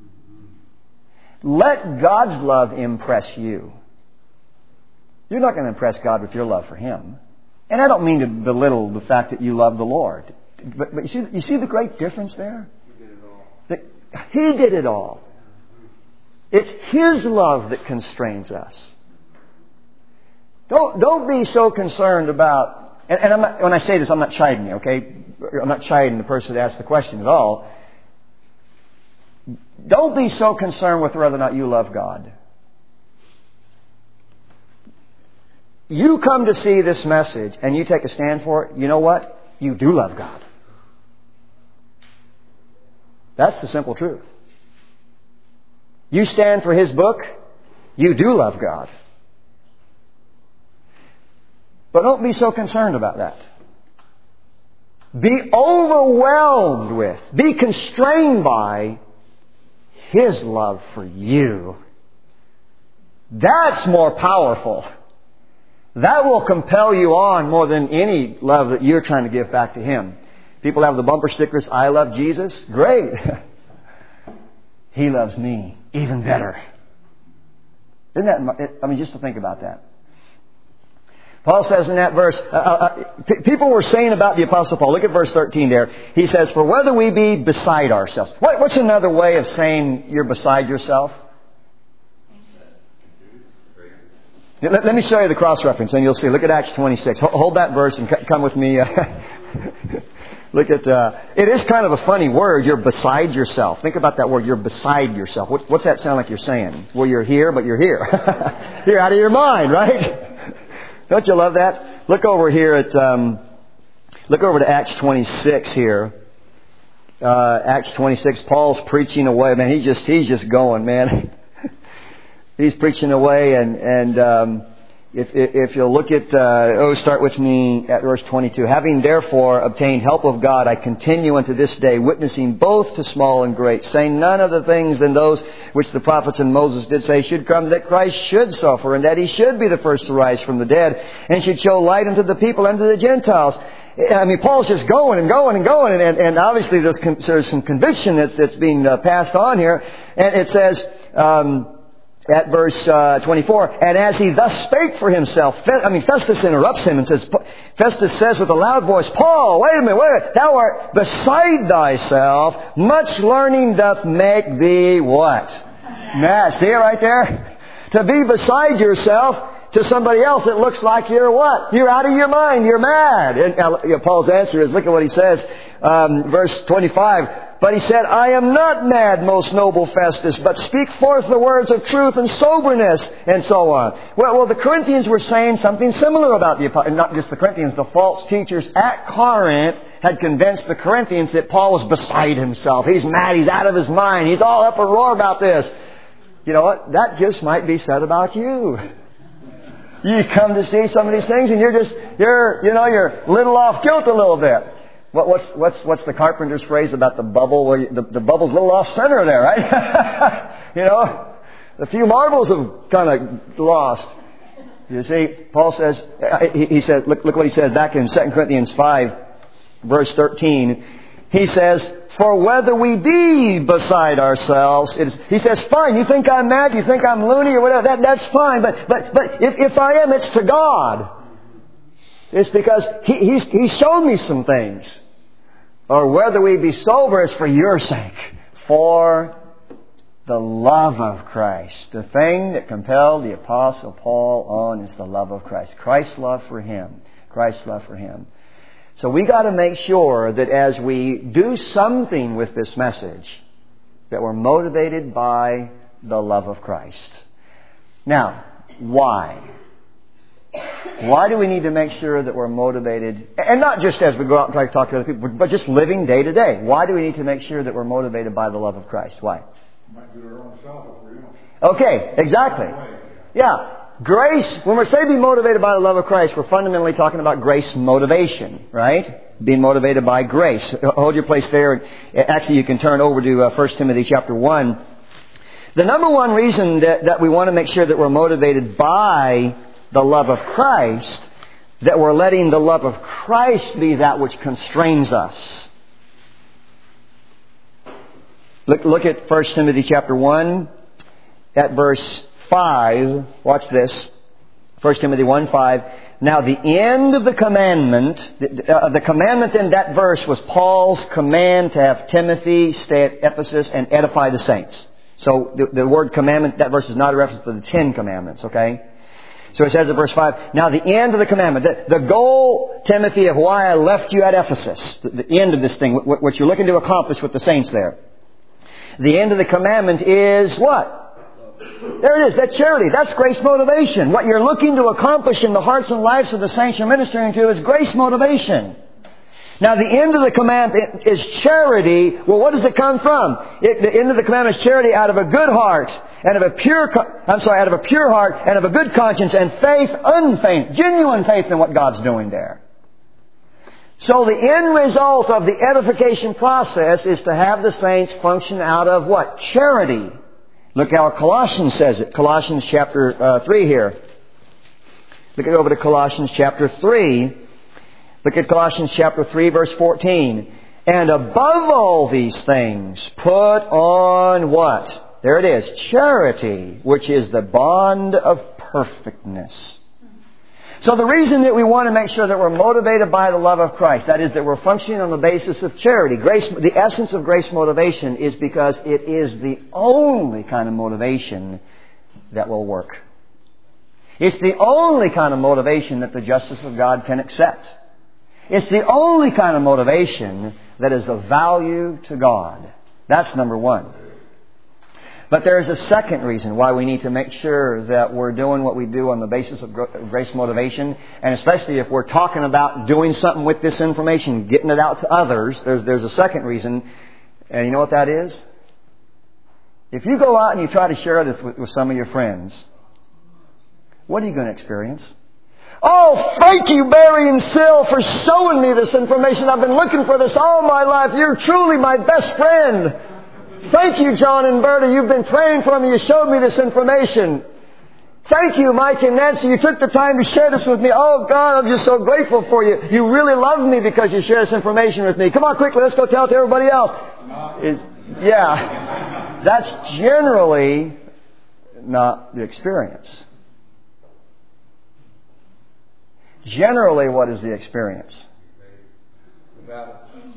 Let God's love impress you. You're not going to impress God with your love for Him. And I don't mean to belittle the fact that you love the Lord. But, but you see, you see the great difference there? He did it all. That He did it all. It's His love that constrains us. Don't, don't be so concerned about... And, and I'm not, when I say this, I'm not chiding you, okay? I'm not chiding the person that asked the question at all. Don't be so concerned with whether or not you love God. You come to see this message and you take a stand for it, you know what? You do love God. That's the simple truth. You stand for His book, you do love God. But don't be so concerned about that. Be overwhelmed with, be constrained by His love for you. That's more powerful. That will compel you on more than any love that you're trying to give back to Him. People have the bumper stickers, I love Jesus. Great. He loves me even better. Isn't that, I mean, just to think about that. Paul says in that verse, uh, uh, p- people were saying about the Apostle Paul, look at verse thirteen there. He says, for whether we be beside ourselves. What, what's another way of saying you're beside yourself? Let, let me show you the cross-reference and you'll see. Look at Acts twenty-six. Hold, hold that verse and c- come with me. Look at, uh, it is kind of a funny word. You're beside yourself. Think about that word. You're beside yourself. What, what's that sound like you're saying? Well, you're here, but you're here. You're out of your mind, right? Don't you love that? Look over here at, um, look over to Acts twenty-six here. Uh, Acts twenty-six, Paul's preaching away. Man, he's just, he's just going, man. He's preaching away and, and, um, if, if, if you'll look at, uh, oh, start with me at verse twenty-two. Having therefore obtained help of God, I continue unto this day, witnessing both to small and great, saying none other things than those which the prophets and Moses did say should come, that Christ should suffer, and that He should be the first to rise from the dead, and should show light unto the people and to the Gentiles. I mean, Paul's just going and going and going, and, and obviously there's, there's some conviction that's, that's being uh, passed on here. And it says... Um, At verse uh, twenty-four, and as he thus spake for himself, I mean, Festus interrupts him and says, Festus says with a loud voice, Paul, wait a minute, wait a minute, thou art beside thyself, much learning doth make thee what? Mad. See it right there? To be beside yourself, to somebody else, it looks like you're what? You're out of your mind, you're mad. And uh, Paul's answer is, look at what he says, um, verse twenty-five, but he said, I am not mad, most noble Festus, but speak forth the words of truth and soberness, and so on. Well, well, the Corinthians were saying something similar about the, not just the Corinthians, the false teachers at Corinth had convinced the Corinthians that Paul was beside himself. He's mad, he's out of his mind, he's all up a roar about this. You know what? That just might be said about you. You come to see some of these things and you're just, you're, you know, you're little off kilt a little bit. What, what's, what's, what's the carpenter's phrase about the bubble? Where you, the, the bubble's a little off center there, right? You know, a few marbles have kind of lost. You see, Paul says, he, he said, look, look what he says back in Second Corinthians five, verse thirteen. He says, for whether we be beside ourselves, it is, he says, fine, you think I'm mad, you think I'm loony or whatever, that, that's fine, but, but, but if, if I am, it's to God. It's because he, he's, He showed me some things. Or whether we be sober, it's for your sake. For the love of Christ. The thing that compelled the Apostle Paul on is the love of Christ. Christ's love for him. Christ's love for him. So we got to make sure that as we do something with this message, that we're motivated by the love of Christ. Now, why? Why do we need to make sure that we're motivated, and not just as we go out and try to talk to other people, but just living day to day? Why do we need to make sure that we're motivated by the love of Christ? Why? Might do our own self if we don't. Okay, exactly. Yeah. Grace, when we say be motivated by the love of Christ, we're fundamentally talking about grace motivation, right? Being motivated by grace. Hold your place there. Actually, you can turn over to uh, First Timothy chapter one. The number one reason that, that we want to make sure that we're motivated by the love of Christ, that we're letting the love of Christ be that which constrains us. Look, look at First Timothy chapter one at verse five. Watch this. First Timothy one five. Now the end of the commandment, the, uh, the commandment in that verse was Paul's command to have Timothy stay at Ephesus and edify the saints. So the, the word commandment, that verse is not a reference to the Ten Commandments, okay? So it says in verse five, now the end of the commandment, the, the goal, Timothy, of why I left you at Ephesus, the, the end of this thing, what, what you're looking to accomplish with the saints there. The end of the commandment is what? There it is. That's charity. That's grace motivation. What you're looking to accomplish in the hearts and lives of the saints you're ministering to is grace motivation. Now, the end of the commandment is charity. Well, what does it come from? It, the end of the commandment is charity out of a good heart and of a pure, I'm sorry, out of a pure heart and of a good conscience and faith, unfeigned, genuine faith in what God's doing there. So the end result of the edification process is to have the saints function out of what? Charity. Look how Colossians says it. Colossians chapter uh, three here. Look over to Colossians chapter three. Look at Colossians chapter three, verse fourteen. And above all these things, put on what? There it is. Charity, which is the bond of perfectness. So the reason that we want to make sure that we're motivated by the love of Christ, that is that we're functioning on the basis of charity. Grace, the essence of grace motivation is because it is the only kind of motivation that will work. It's the only kind of motivation that the justice of God can accept. It's the only kind of motivation that is of value to God. That's number one. But there is a second reason why we need to make sure that we're doing what we do on the basis of grace motivation. And especially if we're talking about doing something with this information, getting it out to others, there's, there's a second reason. And you know what that is? If you go out and you try to share this with, with some of your friends, what are you going to experience? Oh, thank you, Barry and Sil, for showing me this information. I've been looking for this all my life. You're truly my best friend. Thank you, John and Berta. You've been praying for me. You showed me this information. Thank you, Mike and Nancy. You took the time to share this with me. Oh, God, I'm just so grateful for you. You really love me because you share this information with me. Come on, quickly. Let's go tell it to everybody else. It's, yeah. That's generally not the experience. Generally, what is the experience? Yeah.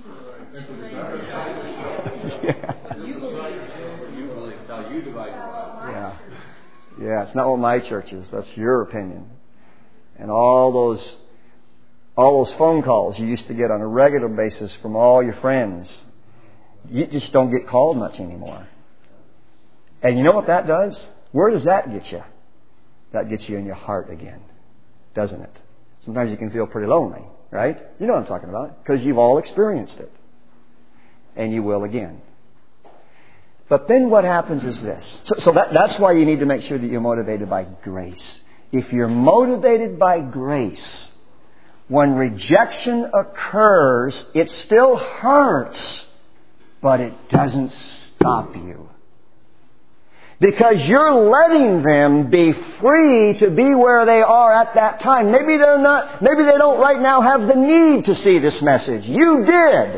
Yeah. Yeah, it's not what my church is. That's your opinion. And all those all those phone calls you used to get on a regular basis from all your friends, you just don't get called much anymore. And you know what that does? Where does that get you? That gets you in your heart again, doesn't it? Sometimes you can feel pretty lonely, right? You know what I'm talking about, because you've all experienced it. And you will again. But then what happens is this. So, so that, that's why you need to make sure that you're motivated by grace. If you're motivated by grace, when rejection occurs, it still hurts, but it doesn't stop you. Because you're letting them be free to be where they are at that time. Maybe they're not, maybe they don't right now have the need to see this message. You did.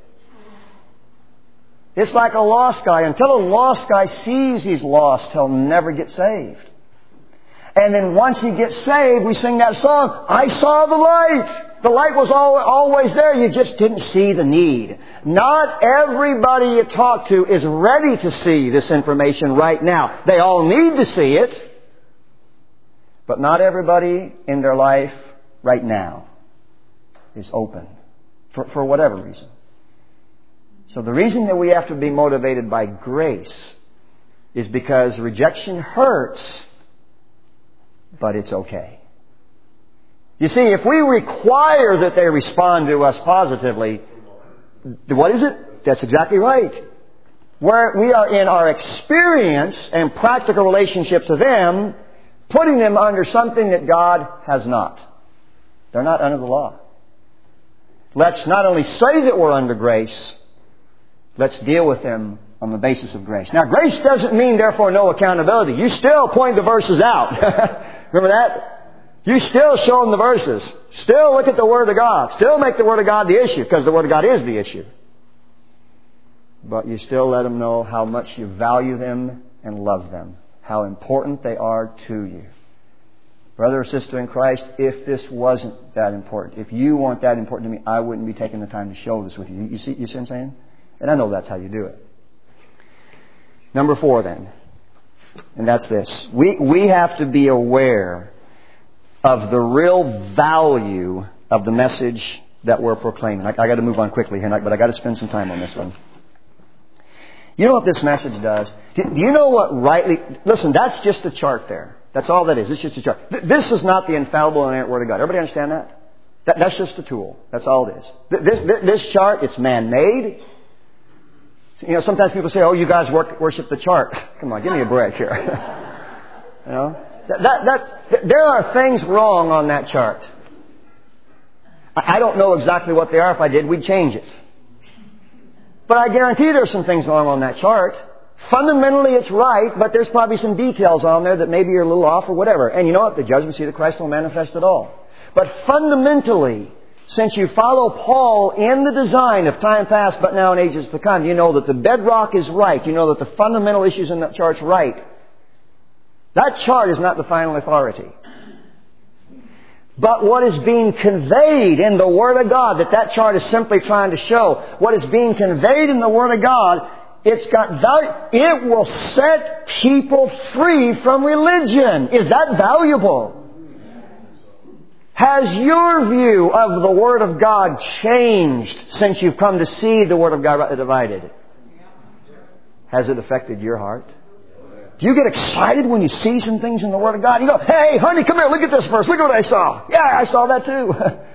It's like a lost guy. Until a lost guy sees he's lost, he'll never get saved. And then once he gets saved, we sing that song, I saw the light. The light was always there. You just didn't see the need. Not everybody you talk to is ready to see this information right now. They all need to see it. But not everybody in their life right now is open. For, for whatever reason. So the reason that we have to be motivated by grace is because rejection hurts, but it's okay. You see, if we require that they respond to us positively, what is it? That's exactly right. Where we are in our experience and practical relationship to them, putting them under something that God has not. They're not under the law. Let's not only say that we're under grace, let's deal with them on the basis of grace. Now, grace doesn't mean, therefore, no accountability. You still point the verses out. Remember that? You still show them the verses. Still look at the Word of God. Still make the Word of God the issue, because the Word of God is the issue. But you still let them know how much you value them and love them. How important they are to you. Brother or sister in Christ, if this wasn't that important, if you weren't that important to me, I wouldn't be taking the time to show this with you. You see, you see what I'm saying? And I know that's how you do it. Number four then. And that's this. We, we have to be aware of the real value of the message that we're proclaiming. I, I got to move on quickly here, but I got to spend some time on this one. You know what this message does? Do, do you know what rightly... Listen, that's just a chart there. That's all that is. It's just a chart. Th- this is not the infallible and inerrant Word of God. Everybody understand that? that? That's just a tool. That's all it is. Th- this, th- this chart, it's man-made. You know, sometimes people say, oh, you guys work, worship the chart. Come on, give me a break here. You know? That, that, that, there are things wrong on that chart. I don't know exactly what they are. If I did, we'd change it. But I guarantee there's some things wrong on that chart. Fundamentally, it's right, but there's probably some details on there that maybe are a little off or whatever. And you know what? The judgment seat of Christ will manifest it all. But fundamentally, since you follow Paul in the design of time past, but now in ages to come, you know that the bedrock is right. You know that the fundamental issues in that chart's right. That chart is not the final authority. But what is being conveyed in the Word of God, that that chart is simply trying to show, what is being conveyed in the Word of God, it's got value. It will set people free from religion. Is that valuable? Has your view of the Word of God changed since you've come to see the Word of God rightly divided? Has it affected your heart? Do you get excited when you see some things in the Word of God? You go, hey, honey, come here, look at this verse. Look at what I saw. Yeah, I saw that too.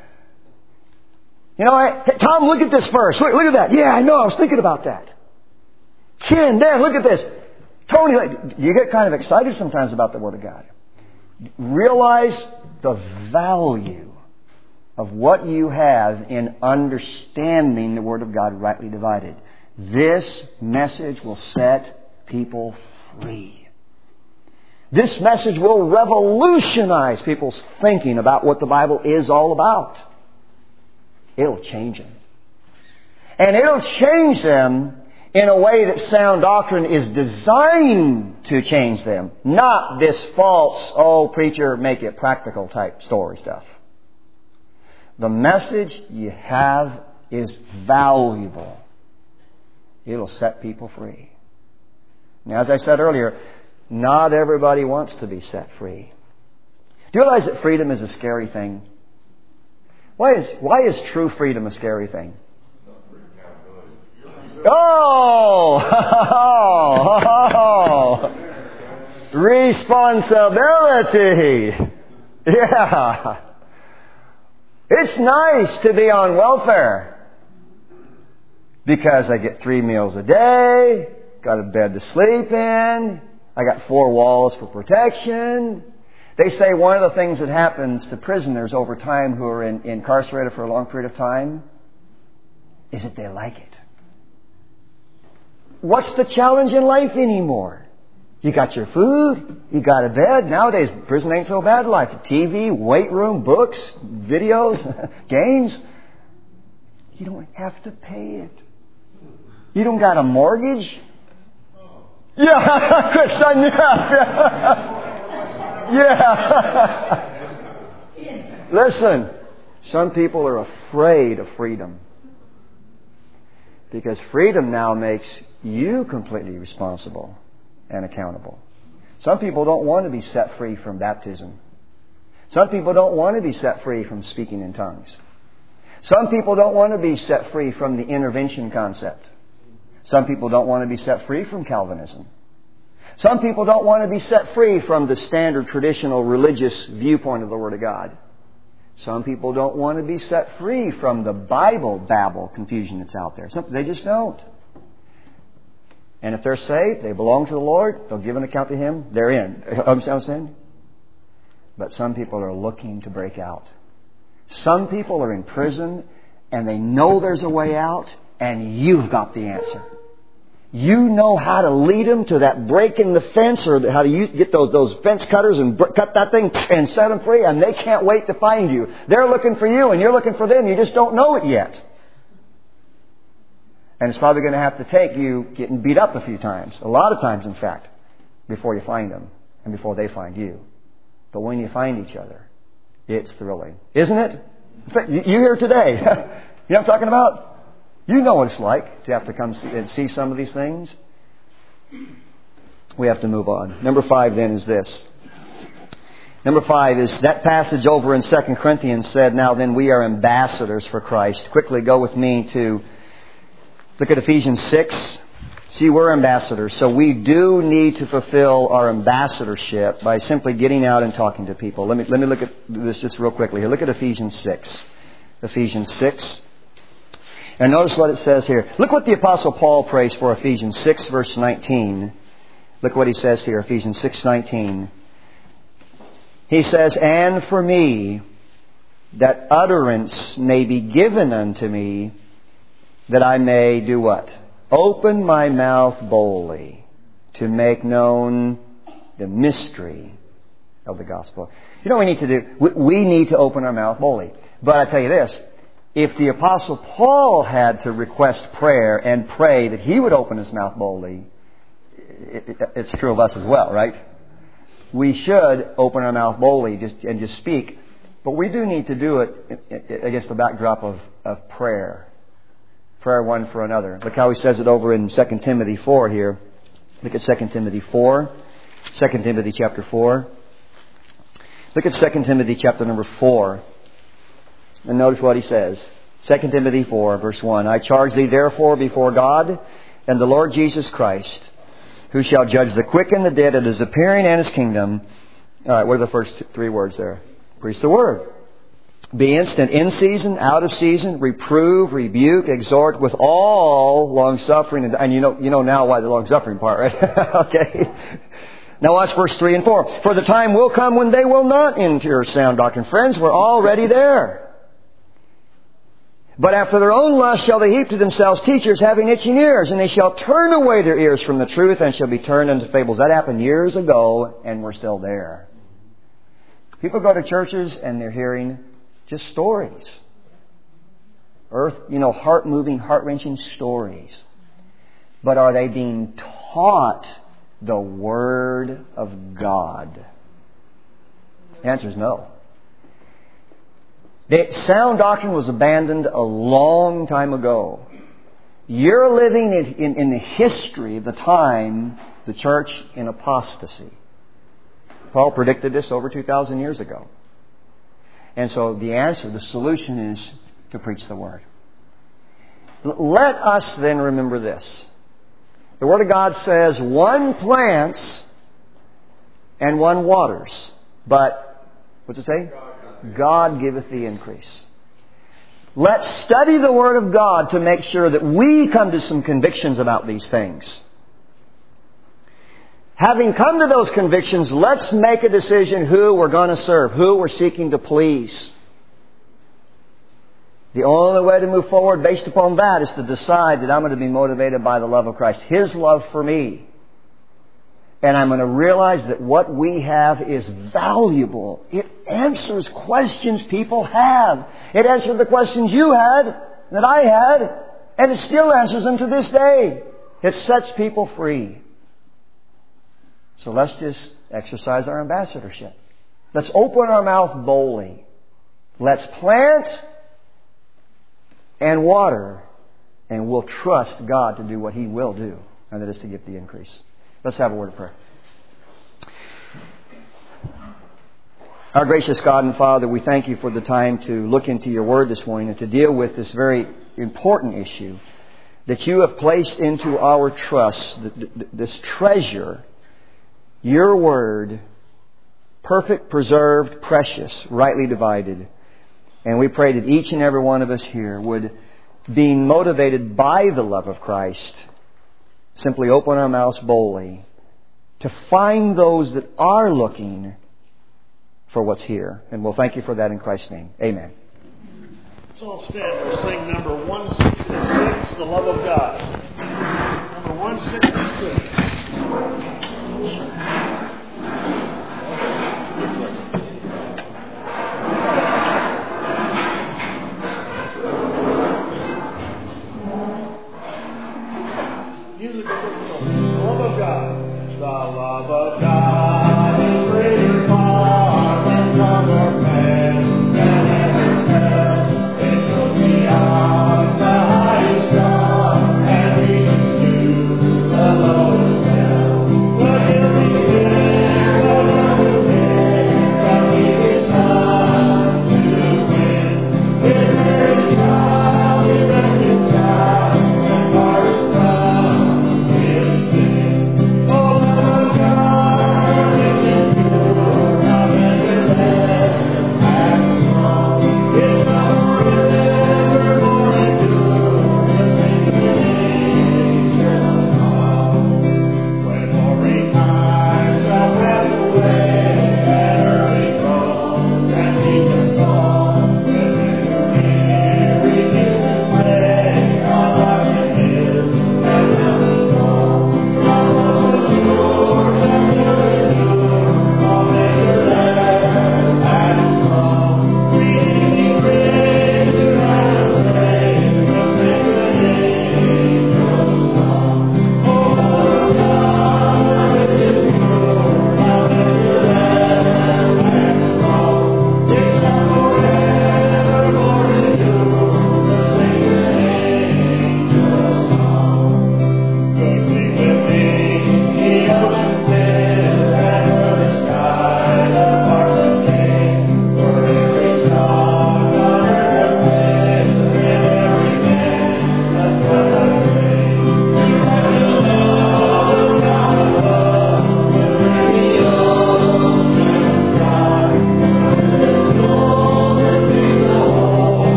You know, hey, Tom, look at this verse. Look, look at that. Yeah, I know, I was thinking about that. Ken, Dan, look at this. Tony, you get kind of excited sometimes about the Word of God. Realize the value of what you have in understanding the Word of God rightly divided. This message will set people free. This message will revolutionize people's thinking about what the Bible is all about. It'll change them. And it'll change them in a way that sound doctrine is designed to change them. Not this false, oh, preacher, make it practical type story stuff. The message you have is valuable. It'll set people free. Now, as I said earlier, not everybody wants to be set free. Do you realize that freedom is a scary thing? Why is, why is true freedom a scary thing? Oh! oh, oh. Responsibility! Yeah! It's nice to be on welfare because I get three meals a day, got a bed to sleep in, I got four walls for protection. They say one of the things that happens to prisoners over time who are in, incarcerated for a long period of time is that they like it. What's the challenge in life anymore? You got your food. You got a bed. Nowadays, prison ain't so bad. Like T V, weight room, books, videos, games. You don't have to pay it. You don't got a mortgage. Yeah, quick son, yeah. Yeah. Listen, some people are afraid of freedom. Because freedom now makes you completely responsible and accountable. Some people don't want to be set free from baptism. Some people don't want to be set free from speaking in tongues. Some people don't want to be set free from the intervention concept. Some people don't want to be set free from Calvinism. Some people don't want to be set free from the standard traditional religious viewpoint of the Word of God. Some people don't want to be set free from the Bible babble confusion that's out there. Some, they just don't. And if they're saved, they belong to the Lord, they'll give an account to Him, they're in. Understand what I'm saying? But some people are looking to break out. Some people are in prison and they know there's a way out, and you've got the answer. You know how to lead them to that break in the fence, or how to use, get those those fence cutters and br- cut that thing and set them free, and they can't wait to find you. They're looking for you and you're looking for them. You just don't know it yet. And it's probably going to have to take you getting beat up a few times, a lot of times in fact, before you find them and before they find you. But when you find each other, it's thrilling. Isn't it? You here today. You know what I'm talking about? You know what it's like to have to come see, and see some of these things. We have to move on. Number five then is this. Number five is that passage over in Second Corinthians said, now then we are ambassadors for Christ. Quickly go with me to look at Ephesians six. See, we're ambassadors. So we do need to fulfill our ambassadorship by simply getting out and talking to people. Let me, let me look at this just real quickly here. Look at Ephesians six. Ephesians six. And notice what it says here. Look what the Apostle Paul prays for Ephesians six, verse nineteen. Look what he says here, Ephesians six nineteen. He says, and for me, that utterance may be given unto me, that I may do what? Open my mouth boldly to make known the mystery of the gospel. You know what we need to do? We, we need to open our mouth boldly. But I tell you this. If the Apostle Paul had to request prayer and pray that he would open his mouth boldly, it, it, it's true of us as well, right? We should open our mouth boldly just, and just speak. But we do need to do it against the backdrop of, of prayer. Prayer one for another. Look how he says it over in Second Timothy four here. Look at Second Timothy four. Second Timothy chapter four. Look at Second Timothy chapter number four. And notice what he says. Second Timothy four, verse one. I charge thee therefore before God and the Lord Jesus Christ, who shall judge the quick and the dead at His appearing and His kingdom. All right, what are the first three words there? Preach the word. Be instant in season, out of season, reprove, rebuke, exhort with all long suffering. And, and you know, you know now why the long suffering part, right? Okay. Now watch verse three and four. For the time will come when they will not endure sound doctrine. Friends, we're already there. But after their own lust shall they heap to themselves teachers having itching ears, and they shall turn away their ears from the truth and shall be turned unto fables. That happened years ago, and we're still there. People go to churches and they're hearing just stories. Earth, you know, heart-moving, heart-wrenching stories. But are they being taught the Word of God? The answer is no. The sound doctrine was abandoned a long time ago. You're living in, in, in the history of the time, the church in apostasy. Paul predicted this over two thousand years ago. And so the answer, the solution is to preach the Word. Let us then remember this. The Word of God says one plants and one waters. But, what's it say? God giveth the increase. Let's study the Word of God to make sure that we come to some convictions about these things. Having come to those convictions, let's make a decision who we're going to serve, who we're seeking to please. The only way to move forward based upon that is to decide that I'm going to be motivated by the love of Christ. His love for me. And I'm going to realize that what we have is valuable. It answers questions people have. It answered the questions you had, that I had, and it still answers them to this day. It sets people free. So let's just exercise our ambassadorship. Let's open our mouth boldly. Let's plant and water, and we'll trust God to do what He will do, and that is to give the increase. Let's have a word of prayer. Our gracious God and Father, we thank You for the time to look into Your Word this morning and to deal with this very important issue that You have placed into our trust, this treasure, Your Word, perfect, preserved, precious, rightly divided. And we pray that each and every one of us here would, being motivated by the love of Christ, simply open our mouths boldly to find those that are looking for what's here. And we'll thank You for that in Christ's name. Amen. Let's all stand. We'll sing number one sixty-six, The Love of God. Number one sixty-six. Music of the love of God. The love of God.